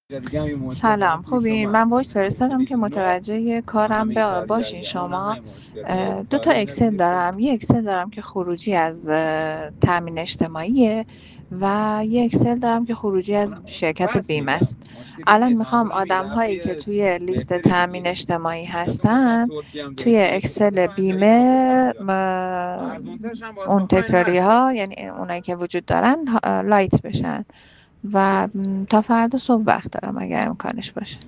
سلام، خوبین؟ من وایس فرستادم که متوجه کارم باشین شما. دو تا اکسل دارم. یه اکسل دارم که خروجی از تامین اجتماعیه و یه اکسل دارم که خروجی از شرکت بیمه است. الان میخوام آدم هایی که توی لیست تامین اجتماعی هستن توی اکسل بیمه اون تکراری ها، یعنی اونایی که وجود دارن لایت بشن و تا فردا صبح وقت دارم اگر امکانش باشه.